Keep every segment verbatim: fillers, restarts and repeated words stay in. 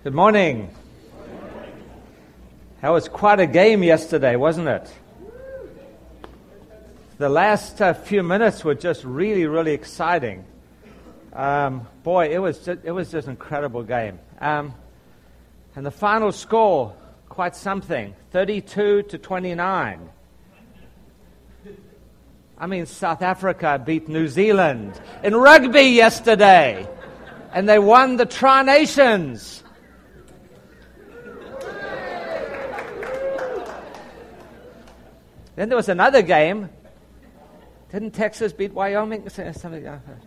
Good morning. That was quite a game yesterday, wasn't it? The last uh, few minutes were just really, really exciting. Um, boy, it was just, it was just an incredible game. Um, and the final score, quite something, thirty-two to twenty-nine. I mean, South Africa beat New Zealand in rugby yesterday, and they won the Tri-Nations. Then there was another game. Didn't Texas beat Wyoming? Something.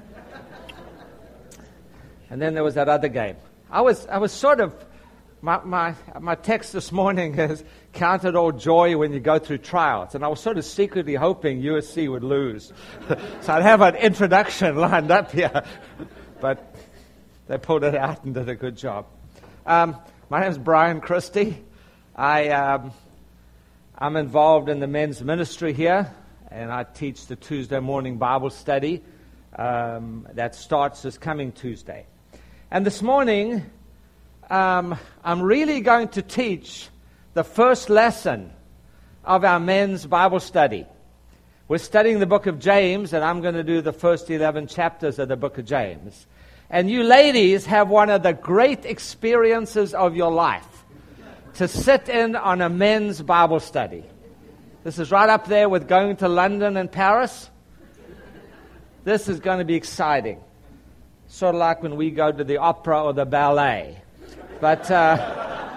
And then there was that other game. I was I was sort of, my my, my text this morning is, count it all joy when you go through trials. And I was sort of secretly hoping U S C would lose. So I'd have an introduction lined up here. But they pulled it out and did a good job. Um, my name is Brian Christie. I... Um, I'm involved in the men's ministry here, and I teach the Tuesday morning Bible study um, that starts this coming Tuesday. And this morning, um, I'm really going to teach the first lesson of our men's Bible study. We're studying the book of James, and I'm going to do the first eleven chapters of the book of James. And you ladies have one of the great experiences of your life, to sit in on a men's Bible study. This is right up there with going to London and Paris. This is going to be exciting. Sort of like when we go to the opera or the ballet. But uh,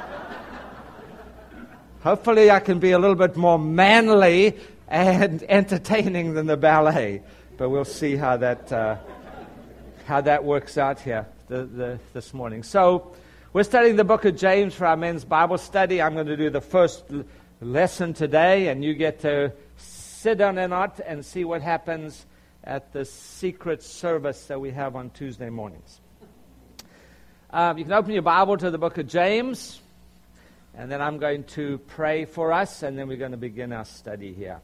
hopefully I can be a little bit more manly and entertaining than the ballet. But we'll see how that uh, how that works out here the, the, this morning. So, we're studying the book of James for our men's Bible study. I'm going to do the first l- lesson today, and you get to sit on it and see what happens at the secret service that we have on Tuesday mornings. Um, you can open your Bible to the book of James, and then I'm going to pray for us, and then we're going to begin our study here.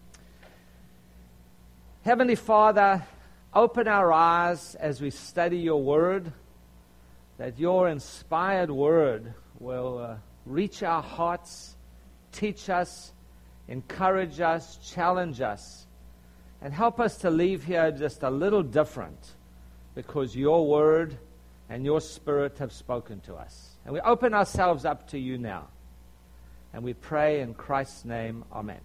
Heavenly Father, open our eyes as we study your word, that your inspired word will uh, reach our hearts, teach us, encourage us, challenge us, and help us to leave here just a little different, because your word and your spirit have spoken to us. And we open ourselves up to you now, and we pray in Christ's name, amen.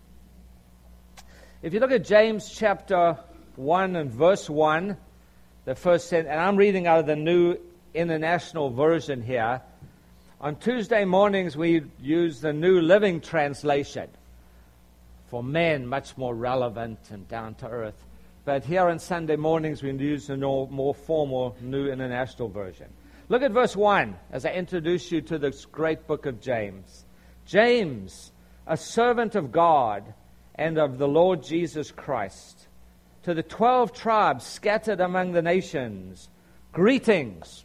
If you look at James chapter one and verse one, the first sentence, and I'm reading out of the New International Version here. On Tuesday mornings we use the New Living Translation for men, much more relevant and down to earth. But here on Sunday mornings we use the more formal New International Version. Look at verse one as I introduce you to this great book of James. James, a servant of God and of the Lord Jesus Christ, to the twelve tribes scattered among the nations, greetings.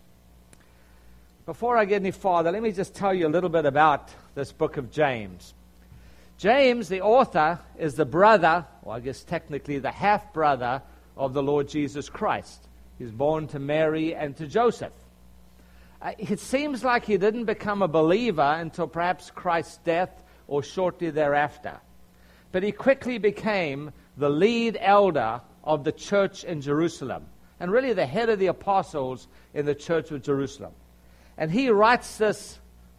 Before I get any farther, let me just tell you a little bit about this book of James. James, the author, is the brother, or I guess technically the half-brother of the Lord Jesus Christ. He's born to Mary and to Joseph. Uh, it seems like he didn't become a believer until perhaps Christ's death or shortly thereafter. But he quickly became the lead elder of the church in Jerusalem, and really the head of the apostles in the church of Jerusalem. And he writes this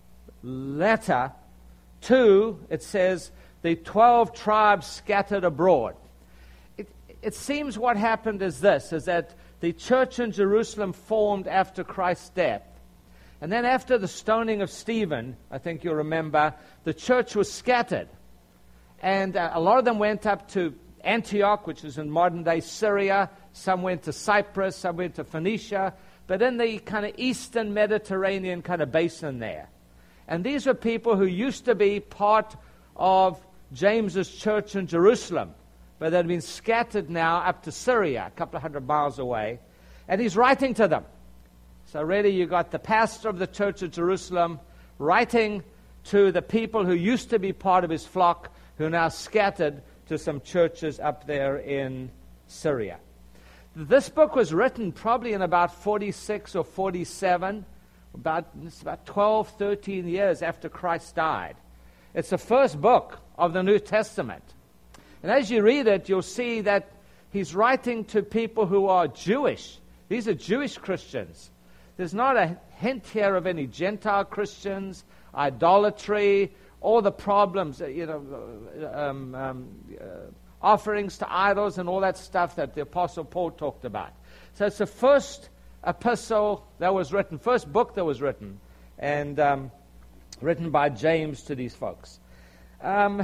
letter to, it says, the twelve tribes scattered abroad. It, it seems what happened is this, is that the church in Jerusalem formed after Christ's death. And then after the stoning of Stephen, I think you'll remember, the church was scattered. And uh, a lot of them went up to Antioch, which is in modern-day Syria. Some went to Cyprus, some went to Phoenicia, but in the kind of eastern Mediterranean kind of basin there. And these were people who used to be part of James's church in Jerusalem, but they'd been scattered now up to Syria, a couple of hundred miles away. And he's writing to them. So really you got the pastor of the church of Jerusalem writing to the people who used to be part of his flock, who are now scattered to some churches up there in Syria. This book was written probably in about forty-six or forty-seven, about, it's about twelve, thirteen years after Christ died. It's the first book of the New Testament. And as you read it, you'll see that he's writing to people who are Jewish. These are Jewish Christians. There's not a hint here of any Gentile Christians, idolatry, all the problems, you know, um, um, uh, offerings to idols and all that stuff that the Apostle Paul talked about. So it's the first epistle that was written, first book that was written, and um, written by James to these folks. Um,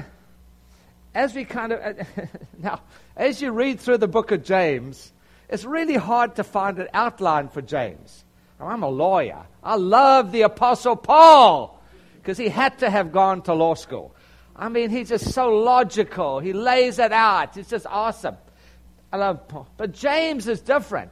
as we kind of, uh, now, as you read through the book of James, it's really hard to find an outline for James. Now, I'm a lawyer. I love the Apostle Paul, because he had to have gone to law school. I mean, he's just so logical. He lays it out. It's just awesome. I love Paul. But James is different.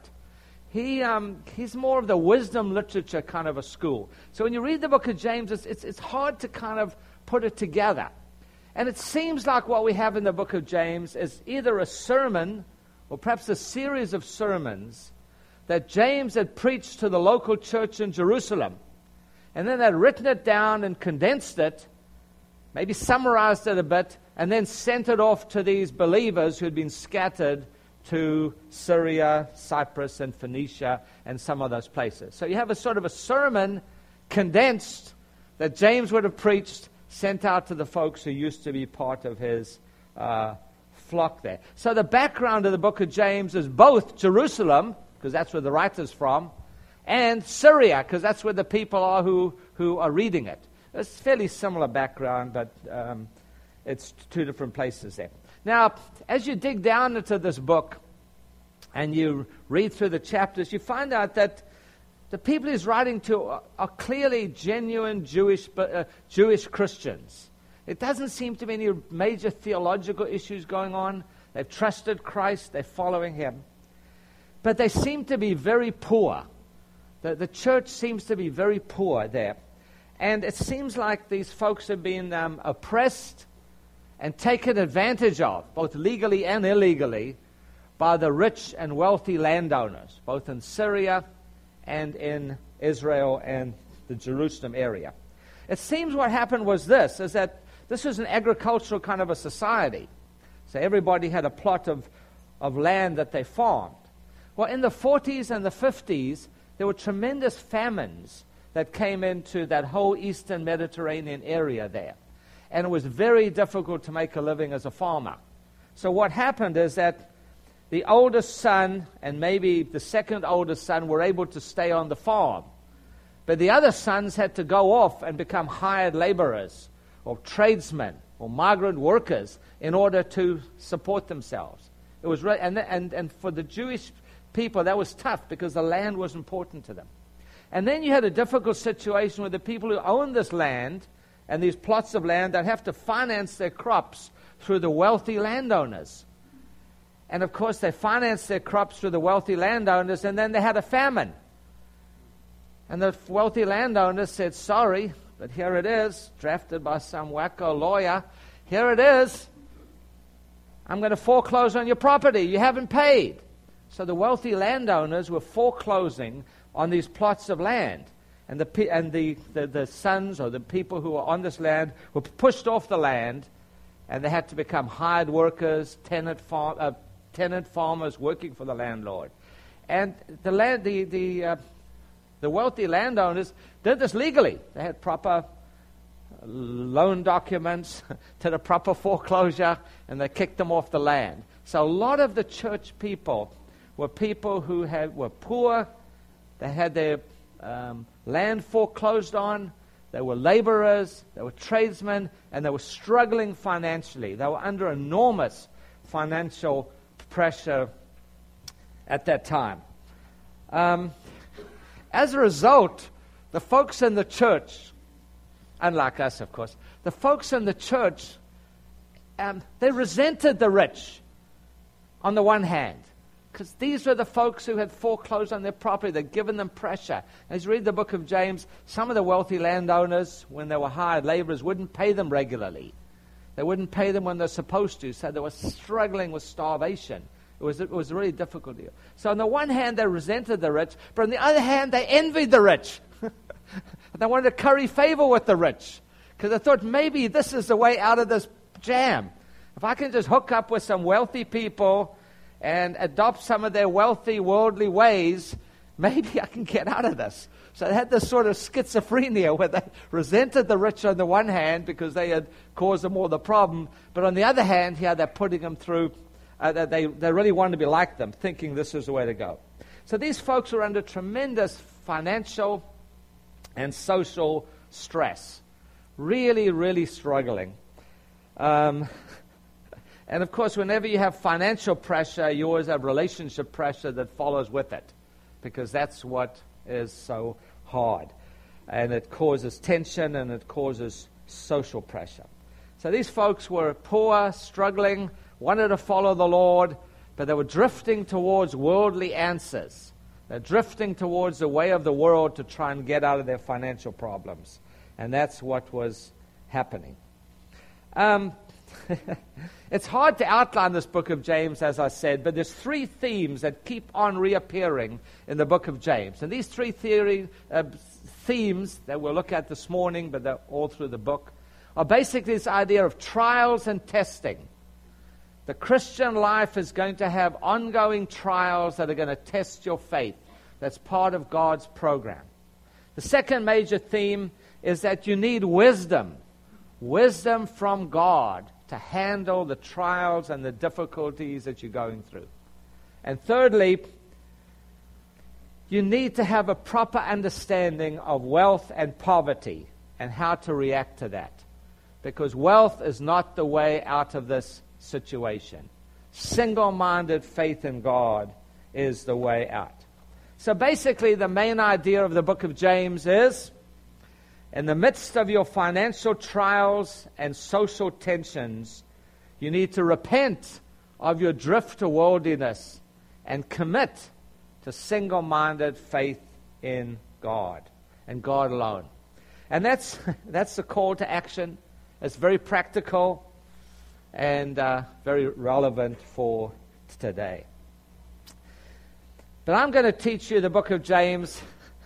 He um, he's more of the wisdom literature kind of a school. So when you read the book of James, it's, it's, it's hard to kind of put it together. And it seems like what we have in the book of James is either a sermon or perhaps a series of sermons that James had preached to the local church in Jerusalem. And then they'd written it down and condensed it, maybe summarized it a bit, and then sent it off to these believers who had been scattered to Syria, Cyprus, and Phoenicia, and some of those places. So you have a sort of a sermon condensed that James would have preached, sent out to the folks who used to be part of his uh, flock there. So the background of the book of James is both Jerusalem, because that's where the writer's from, and Syria, because that's where the people are who, who are reading it. It's a fairly similar background, but um, it's two different places there. Now, as you dig down into this book and you read through the chapters, you find out that the people he's writing to are, are clearly genuine Jewish, uh, Jewish Christians. It doesn't seem to be any major theological issues going on. They've trusted Christ. They're following him. But they seem to be very poor. The, the church seems to be very poor there. And it seems like these folks have been um, oppressed and taken advantage of, both legally and illegally, by the rich and wealthy landowners, both in Syria and in Israel and the Jerusalem area. It seems what happened was this, is that this was an agricultural kind of a society. So everybody had a plot of, of land that they farmed. Well, in the forties and the fifties, there were tremendous famines that came into that whole eastern Mediterranean area there. And it was very difficult to make a living as a farmer. So what happened is that the oldest son and maybe the second oldest son were able to stay on the farm. But the other sons had to go off and become hired laborers or tradesmen or migrant workers in order to support themselves. It was re- and, and, and for the Jewish people, that was tough because the land was important to them. And then you had a difficult situation with the people who owned this land and these plots of land that have to finance their crops through the wealthy landowners. And of course, they financed their crops through the wealthy landowners, and then they had a famine. And the wealthy landowners said, sorry, but here it is, drafted by some wacko lawyer. Here it is. I'm going to foreclose on your property. You haven't paid. So the wealthy landowners were foreclosing on these plots of land. And the and the, the, the sons or the people who were on this land were pushed off the land, and they had to become hired workers, tenant farm, uh, tenant farmers working for the landlord. And the land, the the uh, the wealthy landowners did this legally. They had proper loan documents to the proper foreclosure, and they kicked them off the land. So a lot of the church people were people who had were poor. They had their um, land foreclosed on. They were laborers. They were tradesmen, and they were struggling financially. They were under enormous financial pressure at that time. Um, as a result, the folks in the church, unlike us, of course, the folks in the church, um, they resented the rich on the one hand, because these were the folks who had foreclosed on their property. They'd given them pressure. As you read the book of James, some of the wealthy landowners, when they were hired laborers, wouldn't pay them regularly. They wouldn't pay them when they're supposed to, so they were struggling with starvation. It was, it was a really difficult deal. So on the one hand, they resented the rich, but on the other hand, they envied the rich. They wanted to curry favor with the rich because they thought maybe this is the way out of this jam. If I can just hook up with some wealthy people and adopt some of their wealthy, worldly ways, maybe I can get out of this. So they had this sort of schizophrenia where they resented the rich on the one hand because they had caused them all the problem, but on the other hand, here they're putting them through, uh, they, they really wanted to be like them, thinking this is the way to go. So these folks were under tremendous financial and social stress. Really, really struggling. Um, and of course, whenever you have financial pressure, you always have relationship pressure that follows with it, because that's what is so hard. And it causes tension and it causes social pressure. So these folks were poor, struggling, wanted to follow the Lord, but they were drifting towards worldly answers. They're drifting towards the way of the world to try and get out of their financial problems. And that's what was happening. Um, it's hard to outline this book of James, as I said, but there's three themes that keep on reappearing in the book of James. And these three theory, uh, themes that we'll look at this morning, but they're all through the book, are basically this idea of trials and testing. The Christian life is going to have ongoing trials that are going to test your faith. That's part of God's program. The second major theme is that you need wisdom. Wisdom from God to handle the trials and the difficulties that you're going through. And thirdly, you need to have a proper understanding of wealth and poverty and how to react to that. Because wealth is not the way out of this situation. Single-minded faith in God is the way out. So basically, the main idea of the book of James is, in the midst of your financial trials and social tensions, you need to repent of your drift to worldliness and commit to single-minded faith in God and God alone. And that's that's the call to action. It's very practical and uh, very relevant for today. But I'm going to teach you the book of James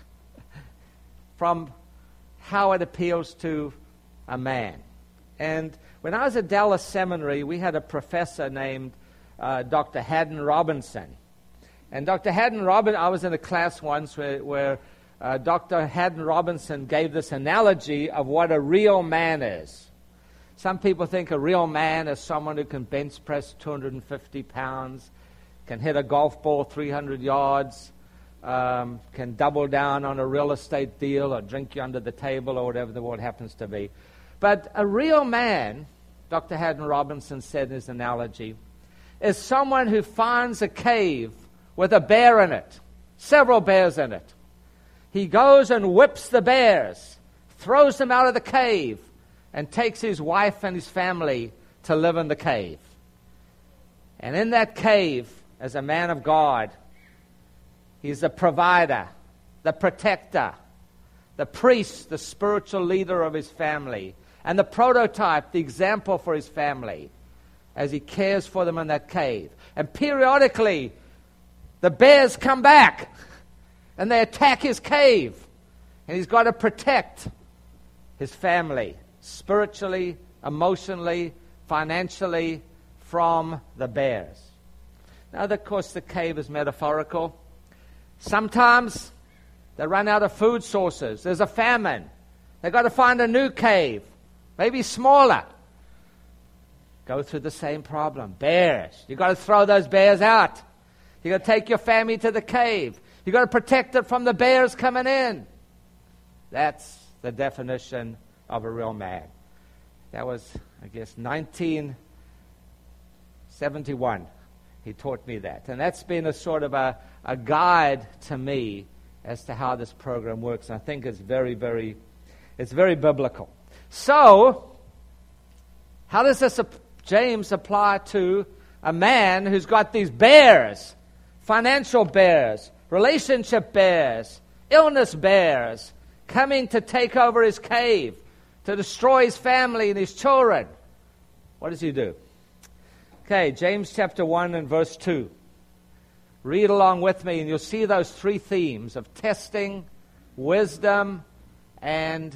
from how it appeals to a man. And when I was at Dallas Seminary, we had a professor named uh, Doctor Haddon Robinson. And Doctor Haddon Robinson, I was in a class once where, where uh, Doctor Haddon Robinson gave this analogy of what a real man is. Some people think a real man is someone who can bench press two hundred fifty pounds, can hit a golf ball three hundred yards, um, can double down on a real estate deal or drink you under the table or whatever the word happens to be. But a real man, Doctor Haddon Robinson said in his analogy, is someone who finds a cave with a bear in it, several bears in it. He goes and whips the bears, throws them out of the cave, and takes his wife and his family to live in the cave. And in that cave, as a man of God, he's the provider, the protector, the priest, the spiritual leader of his family, and the prototype, the example for his family, as he cares for them in that cave. And periodically, the bears come back, and they attack his cave. And he's got to protect his family, spiritually, emotionally, financially, from the bears. Now, of course, the cave is metaphorical. Sometimes they run out of food sources. There's a famine. They've got to find a new cave, maybe smaller. Go through the same problem. Bears. You've got to throw those bears out. You've got to take your family to the cave. You've got to protect it from the bears coming in. That's the definition of a real man. That was, I guess, nineteen seventy-one. He taught me that. And that's been a sort of a, a guide to me as to how this program works. And I think it's very, very, it's very biblical. So, how does this, James, apply to a man who's got these bears, financial bears, relationship bears, illness bears, coming to take over his cave, to destroy his family and his children? What does he do? Okay, James chapter one and verse two. Read along with me and you'll see those three themes of testing, wisdom, and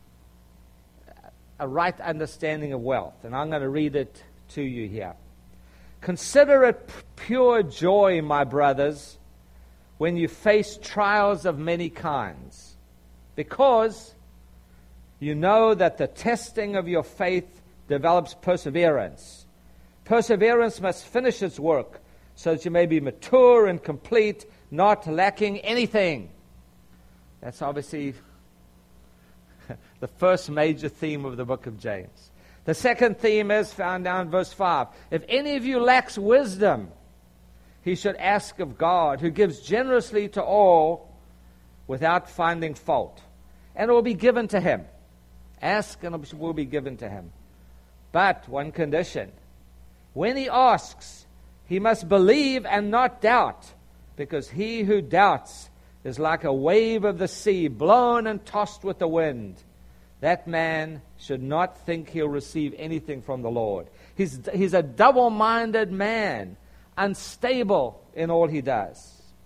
a right understanding of wealth. And I'm going to read it to you here. Consider it pure joy, my brothers, when you face trials of many kinds, because you know that the testing of your faith develops perseverance. Perseverance must finish its work, so that you may be mature and complete, not lacking anything. That's obviously the first major theme of the book of James. The second theme is found down in verse five. If any of you lacks wisdom, he should ask of God, who gives generously to all without finding fault, and it will be given to him. Ask and it will be given to him. But one condition: when he asks, he must believe and not doubt, because he who doubts is like a wave of the sea, blown and tossed with the wind. That man should not think he'll receive anything from the Lord. He's, he's a double-minded man, unstable in all he does.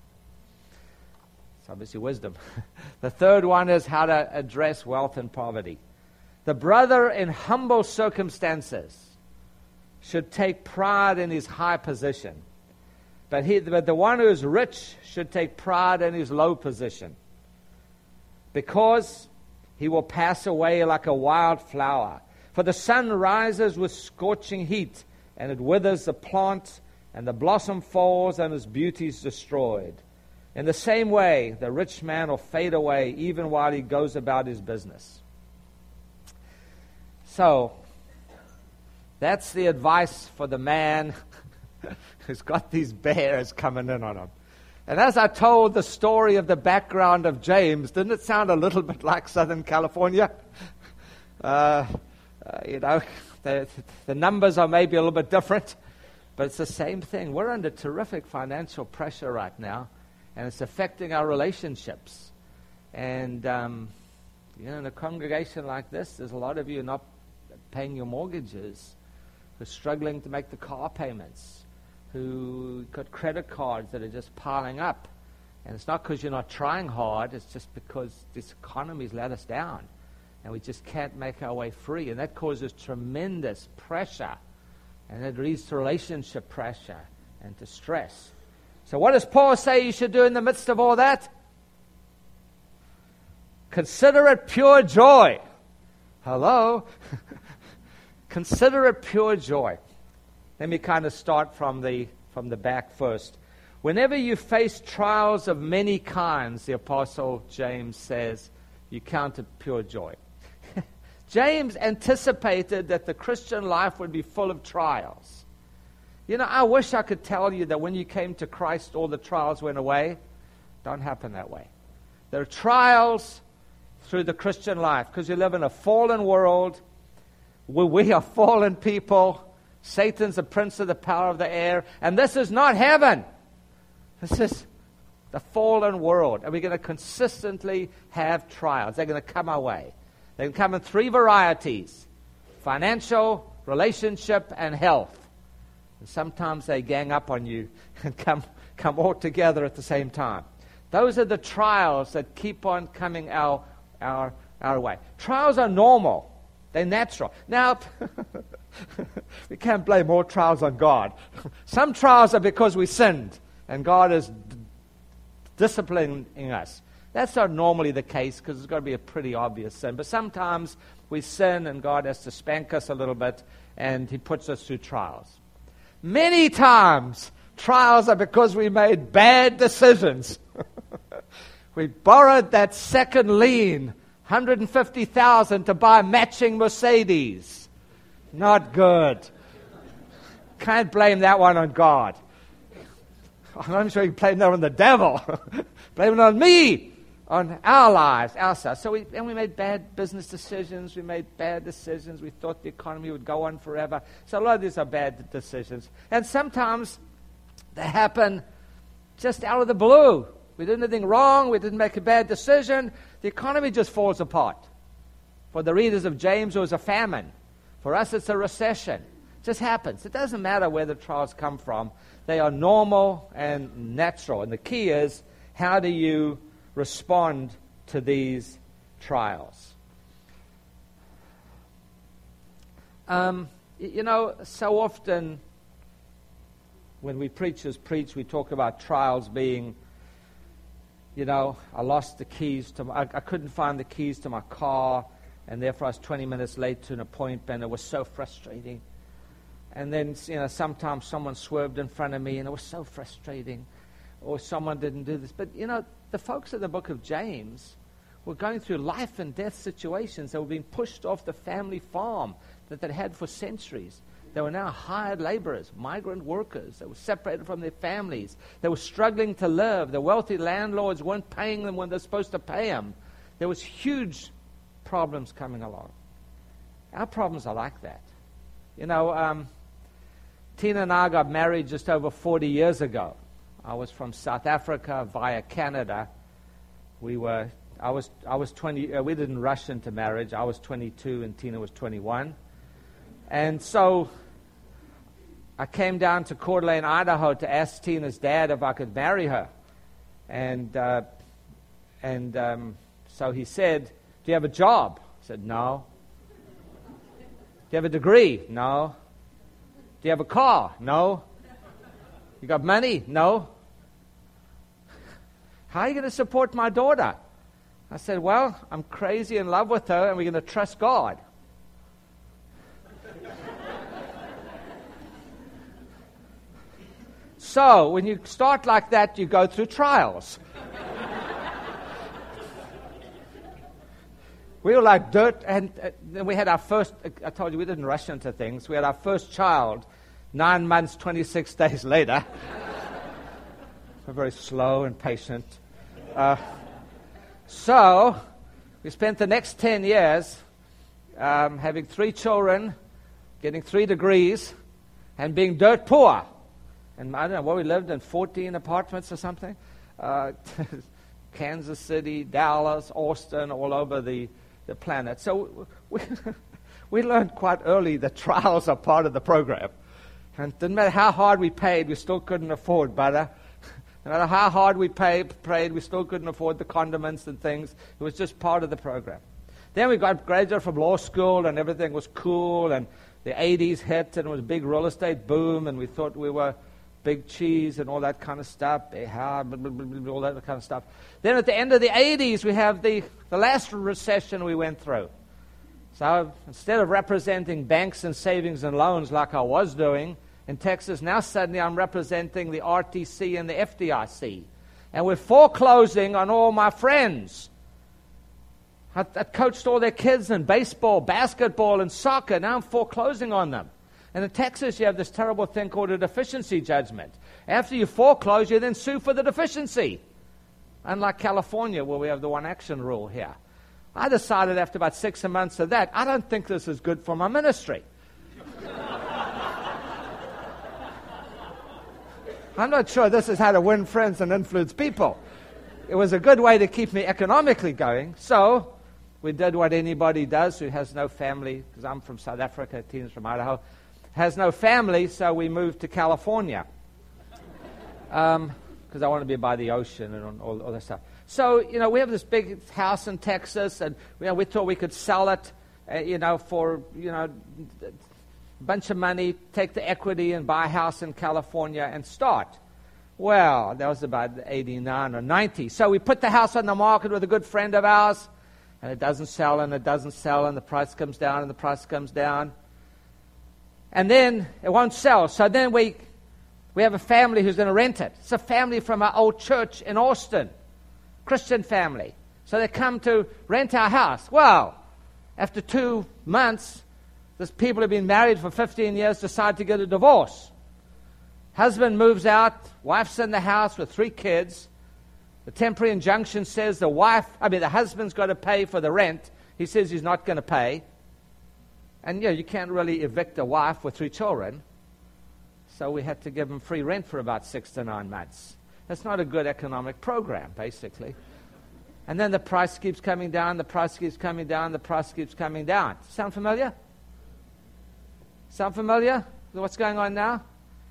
It's obviously wisdom. The third one is how to address wealth and poverty. The brother in humble circumstances should take pride in his high position. But, he, but the one who is rich should take pride in his low position, because he will pass away like a wild flower. For the sun rises with scorching heat, and it withers the plant, and the blossom falls, and its beauty is destroyed. In the same way, the rich man will fade away even while he goes about his business. So, that's the advice for the man who's got these bears coming in on him. And as I told the story of the background of James, didn't it sound a little bit like Southern California? Uh, uh, you know, the, the numbers are maybe a little bit different, but it's the same thing. We're under terrific financial pressure right now, and it's affecting our relationships. And, um, you know, in a congregation like this, there's a lot of you not paying your mortgages, who are struggling to make the car payments, who got credit cards that are just piling up. And it's not because you're not trying hard, it's just because this economy's let us down, and we just can't make our way free. And that causes tremendous pressure, and it leads to relationship pressure and to stress. So what does Paul say you should do in the midst of all that? Consider it pure joy. Hello? Consider it pure joy. Let me kind of start from the from the back first. Whenever you face trials of many kinds, the Apostle James says, you count it pure joy. James anticipated that the Christian life would be full of trials. You know, I wish I could tell you that when you came to Christ, all the trials went away. Don't happen that way. There are trials through the Christian life because you live in a fallen world where we are fallen people. Satan's the prince of the power of the air, and this is not heaven. This is the fallen world, and we're going to consistently have trials. They're going to come our way. They can come in three varieties: financial, relationship, and health. And sometimes they gang up on you and come, come all together at the same time. Those are the trials that keep on coming our, our, our way. Trials are normal. They're natural. Now, we can't blame all trials on God. Some trials are because we sinned, and God is d- disciplining us. That's not normally the case, because it's got to be a pretty obvious sin. But sometimes we sin, and God has to spank us a little bit, and He puts us through trials. Many times, trials are because we made bad decisions. We borrowed that second lien, one hundred fifty thousand dollars, to buy matching Mercedes. Not good. Can't blame that one on God. I'm not sure you can blame that on the devil. Blame it on me, on our lives, our stuff. So we, and we made bad business decisions. We made bad decisions. We thought the economy would go on forever. So a lot of these are bad decisions. And sometimes they happen just out of the blue. We did anything wrong. We didn't make a bad decision. The economy just falls apart. For the readers of James, it was a famine. For us, it's a recession. It just happens. It doesn't matter where the trials come from. They are normal and natural. And the key is, how do you respond to these trials. Um, y- you know, so often when we preachers preach, we talk about trials being, you know, I lost the keys to my, I, I couldn't find the keys to my car, and therefore I was twenty minutes late to an appointment. It was so frustrating. And then, you know, sometimes someone swerved in front of me, and it was so frustrating. Or someone didn't do this. But, you know, the folks in the book of James were going through life and death situations. They were being pushed off the family farm that they'd had for centuries. They were now hired laborers, migrant workers. They were separated from their families. They were struggling to live. The wealthy landlords weren't paying them when they're supposed to pay them. There was huge problems coming along. Our problems are like that. You know, um, Tina and I got married just over forty years ago. I was from South Africa via Canada. We were, I was, I was twenty. Uh, we didn't rush into marriage. I was twenty-two and Tina was twenty-one, and so I came down to Coeur d'Alene, Idaho, to ask Tina's dad if I could marry her, and uh, and um, so he said, "Do you have a job?" I said, "No." "Do you have a degree?" "No." "Do you have a car?" "No." "You got money?" "No." "How are you going to support my daughter?" I said, "Well, I'm crazy in love with her, and we're going to trust God." So, when you start like that, you go through trials. We were like dirt, and uh, then we had our first, I told you we didn't rush into things. We had our first child nine months, twenty-six days later. We're very slow and patient. Uh, so, we spent the next ten years um, having three children, getting three degrees, and being dirt poor. And I don't know, what we lived in, fourteen apartments or something? Uh, Kansas City, Dallas, Austin, all over the the planet. So we, we learned quite early that trials are part of the program. And it didn't matter how hard we paid, we still couldn't afford butter. No matter how hard we paid, prayed, we still couldn't afford the condiments and things. It was just part of the program. Then we got graduated from law school, and everything was cool, and the eighties hit, and it was a big real estate boom, and we thought we were big cheese and all that kind of stuff, all that kind of stuff. Then at the end of the eighties, we have the, the last recession we went through. So instead of representing banks and savings and loans like I was doing in Texas, now suddenly I'm representing the R T C and the F D I C. And we're foreclosing on all my friends. I, I coached all their kids in baseball, basketball, and soccer. Now I'm foreclosing on them. And in Texas, you have this terrible thing called a deficiency judgment. After you foreclose, you then sue for the deficiency. Unlike California, where we have the one-action rule here. I decided after about six months of that, I don't think this is good for my ministry. I'm not sure this is how to win friends and influence people. It was a good way to keep me economically going. So we did what anybody does who has no family, because I'm from South Africa, Tina's from Idaho, has no family, so we moved to California. Um, because I want to be by the ocean and all, all that stuff. So, you know, we have this big house in Texas, and you know, we thought we could sell it, uh, you know, for, you know, a bunch of money, take the equity and buy a house in California and start. Well, that was about eighty-nine or ninety. So we put the house on the market with a good friend of ours, and it doesn't sell, and it doesn't sell, and the price comes down, and the price comes down. And then it won't sell. So then we we have a family who's going to rent it. It's a family from our old church in Austin, Christian family. So they come to rent our house. Well, after two months, these people have been married for fifteen years, decide to get a divorce. Husband moves out, wife's in the house with three kids. The temporary injunction says the wife, I mean the husband's got to pay for the rent. He says he's not going to pay. And, you know, you can't really evict a wife with three children. So we had to give them free rent for about six to nine months. That's not a good economic program, basically. And then the price keeps coming down, the price keeps coming down, the price keeps coming down. Sound familiar? Sound familiar with what's going on now?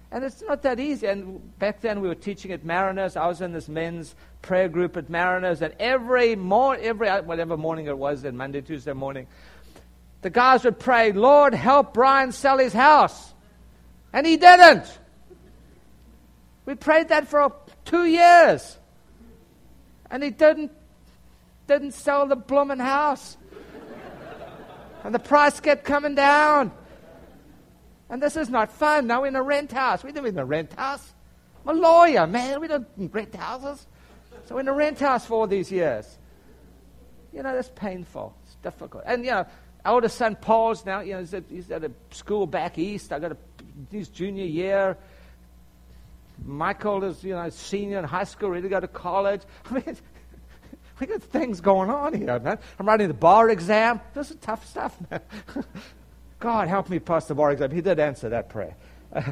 And it's not that easy. And back then we were teaching at Mariners. I was in this men's prayer group at Mariners. And every morning, every whatever morning it was, then Monday, Tuesday morning, the guys would pray, Lord, help Brian sell his house. And he didn't. We prayed that for two years. And he didn't, didn't sell the blooming house. And the price kept coming down. And this is not fun. Now we're in a rent house. We live in a rent house. I'm a lawyer, man. We don't rent houses. So we're in a rent house for all these years. You know, that's painful. It's difficult. And, you know, older son Paul's now, you know, he's at, he's at a school back east. I got a, his junior year. Michael is, you know, senior in high school, ready to go to college. I mean, we got things going on here, man. I'm writing the bar exam. This is tough stuff, man. God, help me pass the bar exam. He did answer that prayer. Uh,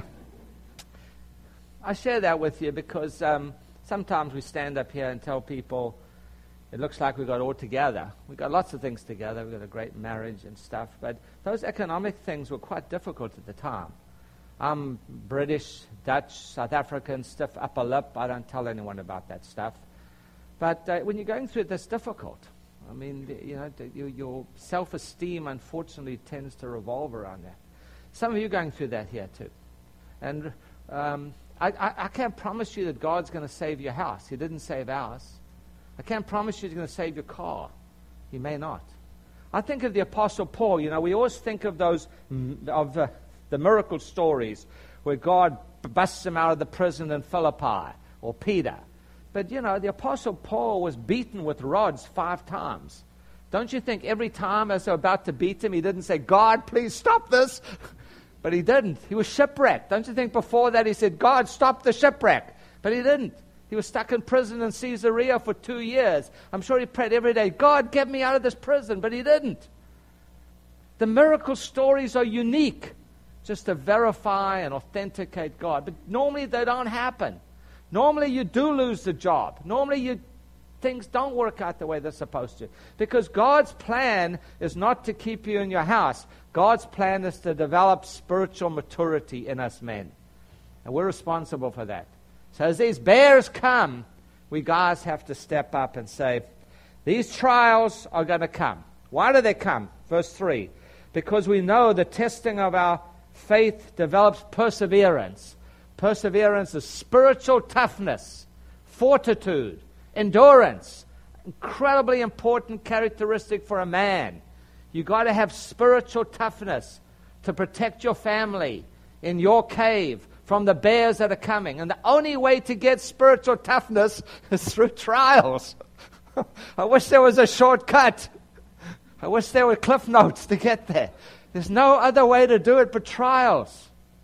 I share that with you because um, sometimes we stand up here and tell people it looks like we've got it all together. We've got lots of things together. We've got a great marriage and stuff. But those economic things were quite difficult at the time. I'm British, Dutch, South African, stiff upper lip. I don't tell anyone about that stuff. But uh, when you're going through it, that's difficult. I mean, the, you know, the, your, your self-esteem, unfortunately, tends to revolve around that. Some of you are going through that here, too. And um, I, I, I can't promise you that God's going to save your house. He didn't save ours. I can't promise you He's going to save your car. He may not. I think of the Apostle Paul. You know, we always think of those, of uh, the miracle stories where God busts him out of the prison in Philippi, or Peter. But, you know, the Apostle Paul was beaten with rods five times. Don't you think every time as they were about to beat him, he didn't say, God, please stop this? But he didn't. He was shipwrecked. Don't you think before that he said, God, stop the shipwreck? But he didn't. He was stuck in prison in Caesarea for two years. I'm sure he prayed every day, God, get me out of this prison. But he didn't. The miracle stories are unique just to verify and authenticate God. But normally they don't happen. Normally you do lose the job. Normally you, things don't work out the way they're supposed to. Because God's plan is not to keep you in your house. God's plan is to develop spiritual maturity in us men. And we're responsible for that. So as these bears come, we guys have to step up and say, these trials are going to come. Why do they come? Verse three. Because we know the testing of our faith develops perseverance. Perseverance is spiritual toughness, fortitude, endurance. Incredibly important characteristic for a man. You've got to have spiritual toughness to protect your family in your cave from the bears that are coming. And the only way to get spiritual toughness is through trials. I wish there was a shortcut. I wish there were cliff notes to get there. There's no other way to do it but trials.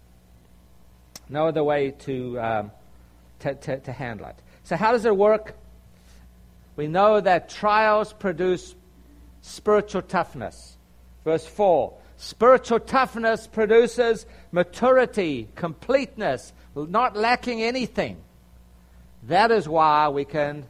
No other way to, um, to, to, to handle it. So how does it work? We know that trials produce spiritual toughness. Verse four. Spiritual toughness produces maturity, completeness, not lacking anything. That is why we can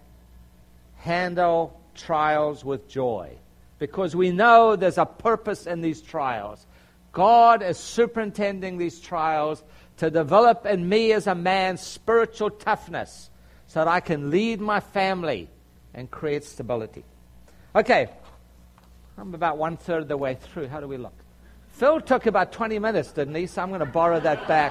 handle trials with joy. Because we know there's a purpose in these trials. God is superintending these trials to develop in me as a man spiritual toughness so that I can lead my family and create stability. Okay, I'm about one-third of the way through. How do we look? Phil took about twenty minutes, didn't he? So I'm going to borrow that back.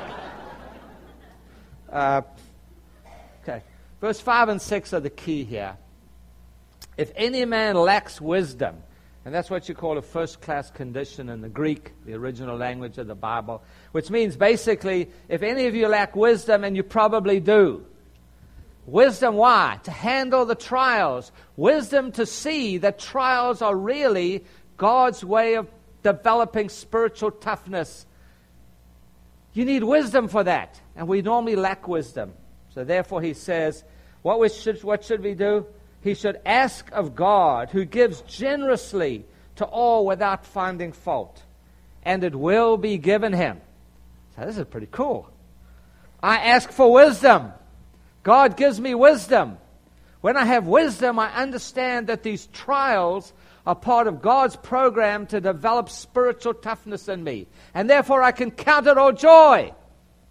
Uh, okay, verse five and six are the key here. If any man lacks wisdom, and that's what you call a first-class condition in the Greek, the original language of the Bible, which means basically, if any of you lack wisdom, and you probably do. Wisdom, why? To handle the trials. Wisdom to see that trials are really God's way of developing spiritual toughness. You need wisdom for that, and we normally lack wisdom. So therefore he says, what we should, what should we do? He should ask of God, who gives generously to all without finding fault, and it will be given him. So this is pretty cool. I ask for wisdom. God gives me wisdom. When I have wisdom, I understand that these trials are part of God's program to develop spiritual toughness in me. And therefore I can count it all joy.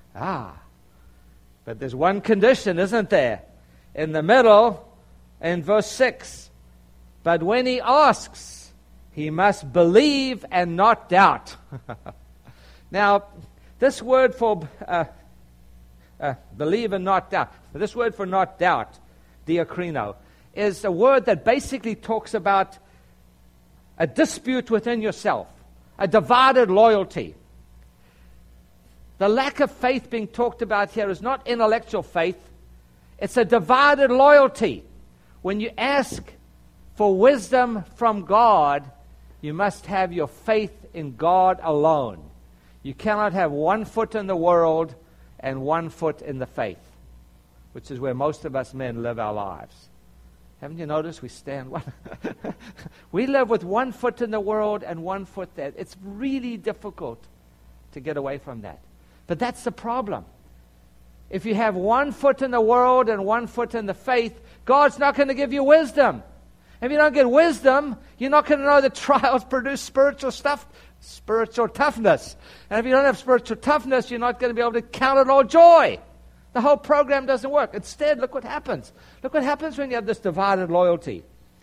Ah, but there's one condition, isn't there? In the middle, in verse six, but when he asks, he must believe and not doubt. Now, this word for uh, uh, believe and not doubt, this word for not doubt, diakrino, is a word that basically talks about a dispute within yourself, a divided loyalty. The lack of faith being talked about here is not intellectual faith. It's a divided loyalty. When you ask for wisdom from God, you must have your faith in God alone. You cannot have one foot in the world and one foot in the faith, which is where most of us men live our lives. Haven't you noticed we stand one? We live with one foot in the world and one foot there. It's really difficult to get away from that. But that's the problem. If you have one foot in the world and one foot in the faith, God's not going to give you wisdom. If you don't get wisdom, you're not going to know that trials produce spiritual stuff, spiritual toughness. And if you don't have spiritual toughness, you're not going to be able to count it all joy. The whole program doesn't work. Instead, look what happens. Look what happens when you have this divided loyalty.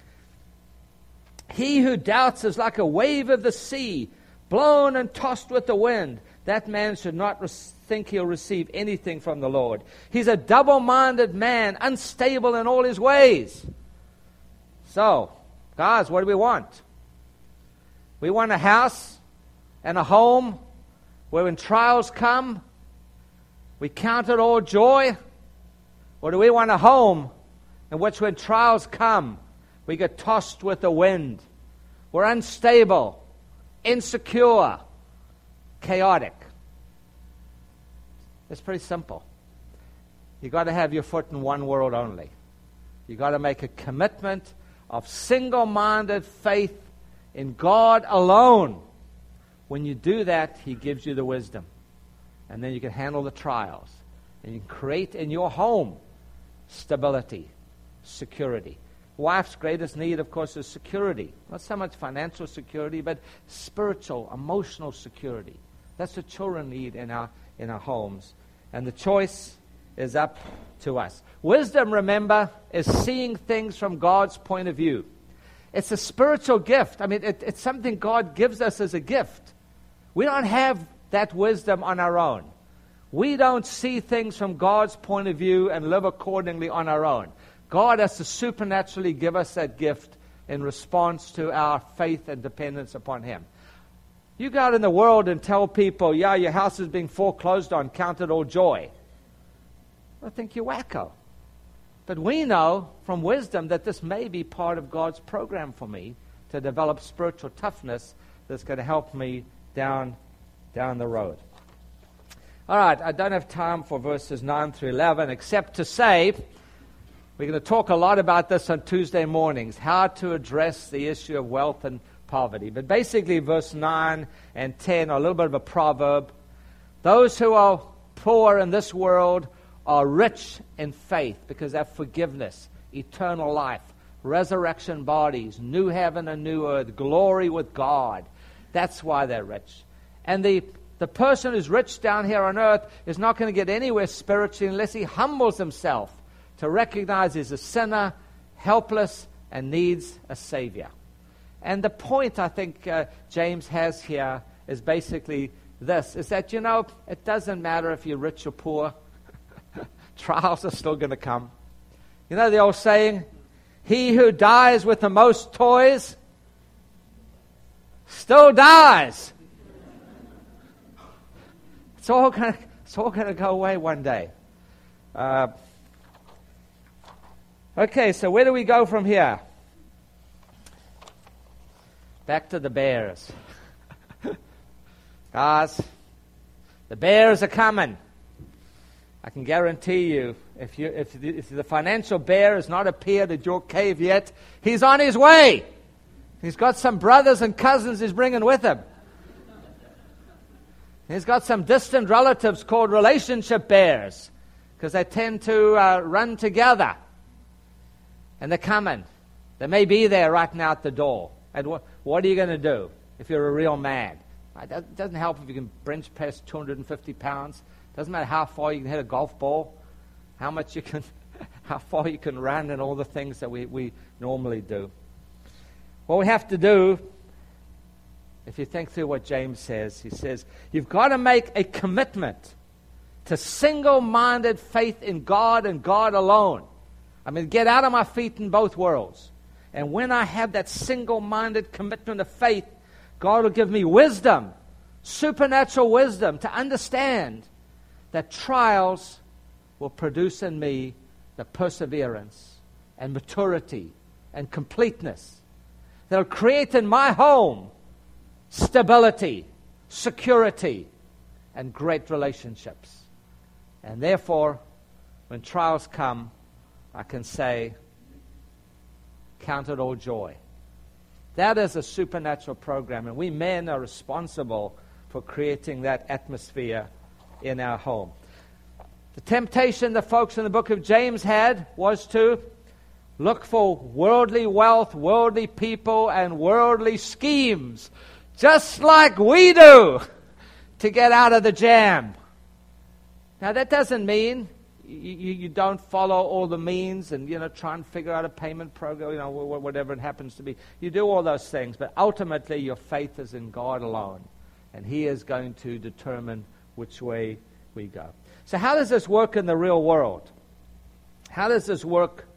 He who doubts is like a wave of the sea, blown and tossed with the wind. That man should not re- think he'll receive anything from the Lord. He's a double-minded man, unstable in all his ways. So, guys, what do we want? We want a house and a home where when trials come, we count it all joy. Or do we want a home in which when trials come, we get tossed with the wind? We're unstable, insecure, chaotic. It's pretty simple. You've got to have your foot in one world only. You've got to make a commitment of single-minded faith in God alone. When you do that, He gives you the wisdom. And then you can handle the trials. And you can create in your home stability, security. Wife's greatest need, of course, is security. Not so much financial security, but spiritual, emotional security. That's what children need in our in our homes. And the choice is up to us. Wisdom, remember, is seeing things from God's point of view. It's a spiritual gift. I mean, it, it's something God gives us as a gift. We don't have that wisdom on our own. We don't see things from God's point of view and live accordingly on our own. God has to supernaturally give us that gift in response to our faith and dependence upon Him. You go out in the world and tell people, yeah, your house is being foreclosed on, count it all joy. I think you're wacko. But we know from wisdom that this may be part of God's program for me to develop spiritual toughness that's going to help me down, down the road. All right, I don't have time for verses nine through eleven, except to say we're going to talk a lot about this on Tuesday mornings, how to address the issue of wealth and poverty. But basically, verse nine and ten are a little bit of a proverb. Those who are poor in this world are rich in faith because they have forgiveness, eternal life, resurrection bodies, new heaven and new earth, glory with God. That's why they're rich. And the, the person who's rich down here on earth is not going to get anywhere spiritually unless he humbles himself to recognize he's a sinner, helpless, and needs a Savior. And the point I think uh, James has here is basically this, is that, you know, it doesn't matter if you're rich or poor. Trials are still going to come. You know the old saying, he who dies with the most toys still dies. It's all going to, it's all going to go away one day. Uh, okay, so where do we go from here? Back to the bears. Guys, the bears are coming. I can guarantee you, if you if the, if the financial bear has not appeared at your cave yet, he's on his way. He's got some brothers and cousins he's bringing with him. He's got some distant relatives called relationship bears, because they tend to uh, run together. And they're coming. They may be there right now at the door. And what, what are you going to do if you're a real man? It doesn't help if you can bench press two hundred fifty pounds. Doesn't matter how far you can hit a golf ball, how much you can, how far you can run, and all the things that we, we normally do. What we have to do, if you think through what James says, he says, you've got to make a commitment to single-minded faith in God and God alone. I mean, get out of my feet in both worlds. And when I have that single-minded commitment of faith, God will give me wisdom, supernatural wisdom, to understand that trials will produce in me the perseverance and maturity and completeness that will create in my home stability, security, and great relationships. And therefore, when trials come, I can say, count it all joy. That is a supernatural program, and we men are responsible for creating that atmosphere in our home. The temptation the folks in the book of James had was to look for worldly wealth, worldly people, and worldly schemes, just like we do, to get out of the jam. Now, that doesn't mean you, you, you don't follow all the means and, you know, try and figure out a payment program, you know, whatever it happens to be. You do all those things, but ultimately your faith is in God alone, and He is going to determine which way we go. So how does this work in the real world? How does this work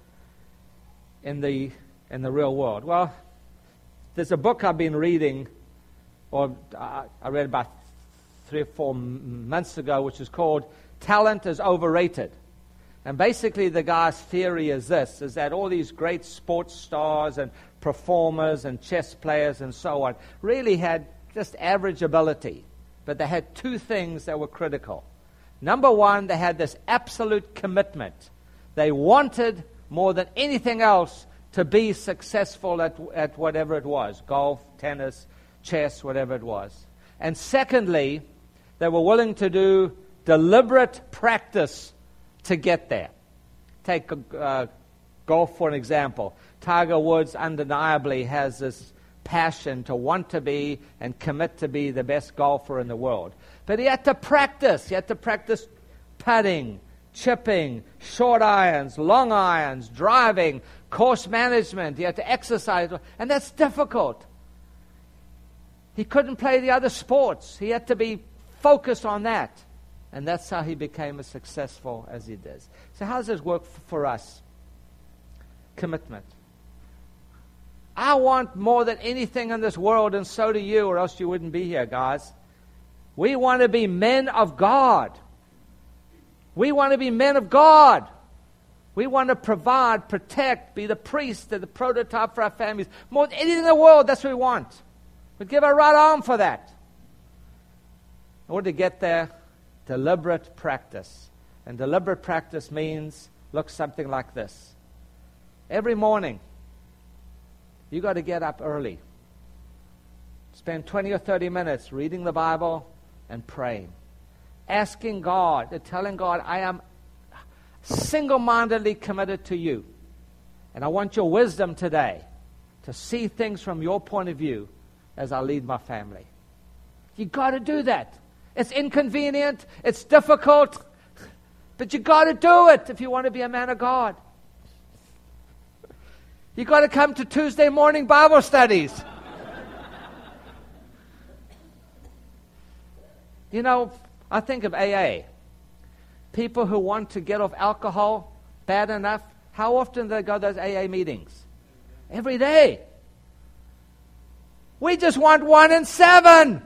in the in the real world? Well, there's a book I've been reading, or I, I read about three or four months ago, which is called Talent is Overrated. And basically the guy's theory is this, is that all these great sports stars and performers and chess players and so on really had just average ability. But they had two things that were critical. Number one, they had this absolute commitment. They wanted more than anything else to be successful at, at whatever it was, golf, tennis, chess, whatever it was. And secondly, they were willing to do deliberate practice to get there. Take uh, golf for an example. Tiger Woods undeniably has this passion to want to be and commit to be the best golfer in the world. But he had to practice. He had to practice putting, chipping, short irons, long irons, driving, course management. He had to exercise. And that's difficult. He couldn't play the other sports. He had to be focused on that. And that's how he became as successful as he does. So how does this work f- for us? Commitment. I want more than anything in this world, and so do you, or else you wouldn't be here, guys. We want to be men of God. We want to be men of God. We want to provide, protect, be the priest, the prototype for our families. More than anything in the world, that's what we want. We'd give our right arm for that. In order to get there, deliberate practice. And deliberate practice means, looks something like this. Every morning, you got to get up early. Spend twenty or thirty minutes reading the Bible and praying. Asking God, and telling God, I am single-mindedly committed to you. And I want your wisdom today to see things from your point of view as I lead my family. You got to do that. It's inconvenient, it's difficult, but you got to do it if you want to be a man of God. You got to come to Tuesday morning Bible studies. You know, I think of A A. People who want to get off alcohol bad enough, how often do they go to those A A meetings? Every day. We just want one in seven.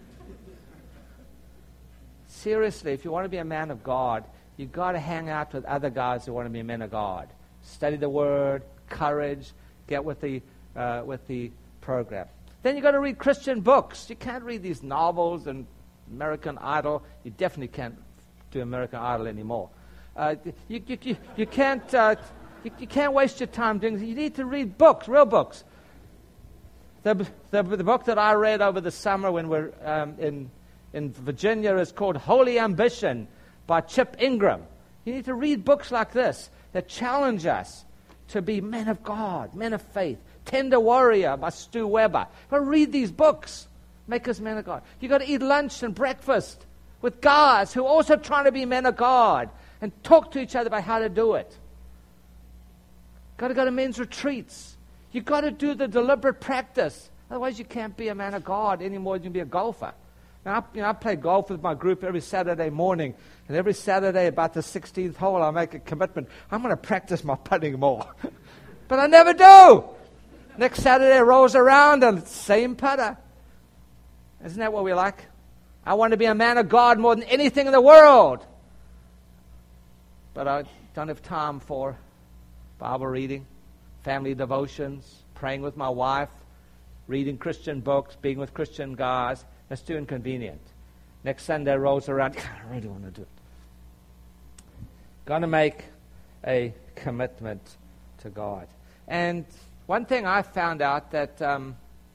Seriously, if you want to be a man of God, you've got to hang out with other guys who want to be men of God. Study the Word, courage, get with the uh, with the program. Then you've got to read Christian books. You can't read these novels and American Idol. You definitely can't do American Idol anymore. Uh, you, you, you, you can't uh, you, you can't waste your time doing this. You need to read books, real books. The, the, the book that I read over the summer when we're um, in in Virginia is called Holy Ambition by Chip Ingram. You need to read books like this that challenge us to be men of God, men of faith. Tender Warrior by Stu Weber. You've got to read these books. Make us men of God. You've got to eat lunch and breakfast with guys who are also trying to be men of God and talk to each other about how to do it. Got to go to men's retreats. You've got to do the deliberate practice. Otherwise, you can't be a man of God anymore than you can be a golfer. Now, I, you know, I play golf with my group every Saturday morning, and every Saturday about the sixteenth hole, I make a commitment. I'm going to practice my putting more. But I never do. Next Saturday rolls around, and it's the same putter. Isn't that what we like? I want to be a man of God more than anything in the world. But I don't have time for Bible reading, family devotions, praying with my wife, reading Christian books, being with Christian guys. That's too inconvenient. Next Sunday rolls around. I really want to do it. Going to make a commitment to God. And one thing I found out that um,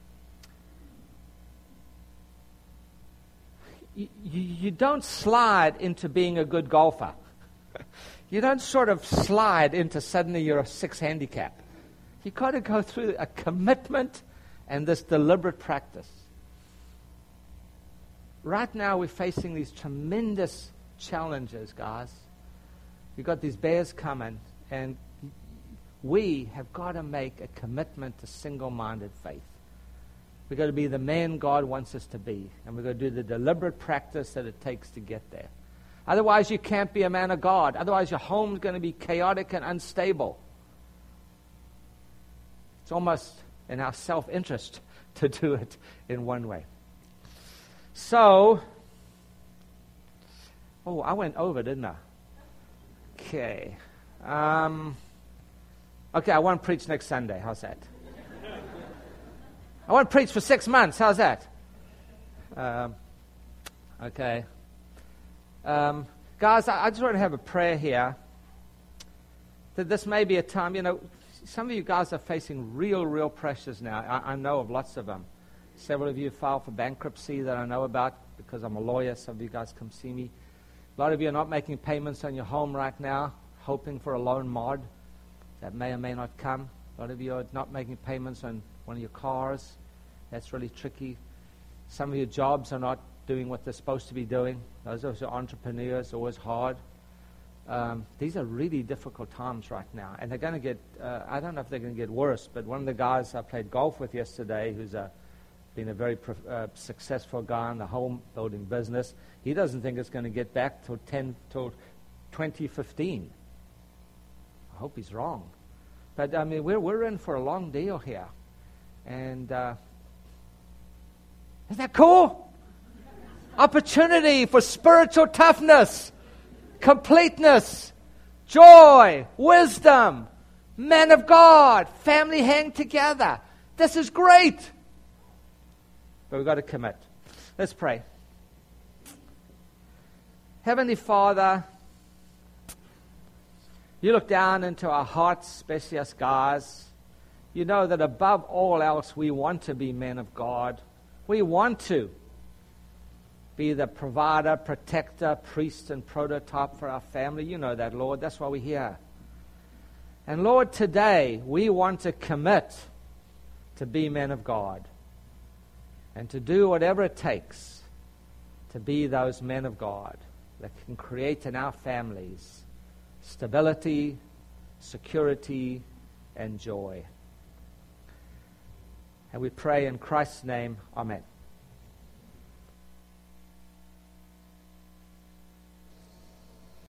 you, you don't slide into being a good golfer. You don't sort of slide into suddenly you're a six handicap. You've got to go through a commitment and this deliberate practice. Right now we're facing these tremendous challenges, guys. We've got these bears coming, and we have got to make a commitment to single-minded faith. We've got to be the man God wants us to be, and we've got to do the deliberate practice that it takes to get there. Otherwise, you can't be a man of God. Otherwise, your home's going to be chaotic and unstable. It's almost in our self-interest to do it in one way. So, oh, I went over, didn't I? Okay. Um, okay, I won't preach next Sunday. How's that? I won't preach for six months. How's that? Um, okay. Um, guys, I, I just want to have a prayer here that this may be a time, you know, some of you guys are facing real, real pressures now. I, I know of lots of them. Several of you filed for bankruptcy that I know about because I'm a lawyer. Some of you guys come see me. A lot of you are not making payments on your home right now, hoping for a loan mod that may or may not come. A lot of you are not making payments on one of your cars. That's really tricky. Some of your jobs are not doing what they're supposed to be doing. Those of us who are entrepreneurs, always hard. Um, these are really difficult times right now. And they're going to get, uh, I don't know if they're going to get worse, but one of the guys I played golf with yesterday, who's a been a very prof- uh, successful guy in the home building business, he doesn't think it's going to get back till ten till twenty fifteen. I hope he's wrong. But I mean, we're we're in for a long deal here, and uh, isn't that cool? Opportunity for spiritual toughness, completeness, joy, wisdom, men of God, family hang together. This is great. But we've got to commit. Let's pray. Heavenly Father, you look down into our hearts, especially us guys. You know that above all else, we want to be men of God. We want to be the provider, protector, priest, and prototype for our family. You know that, Lord. That's why we're here. And Lord, today, we want to commit to be men of God and to do whatever it takes to be those men of God that can create in our families stability, security, and joy. And we pray in Christ's name, amen.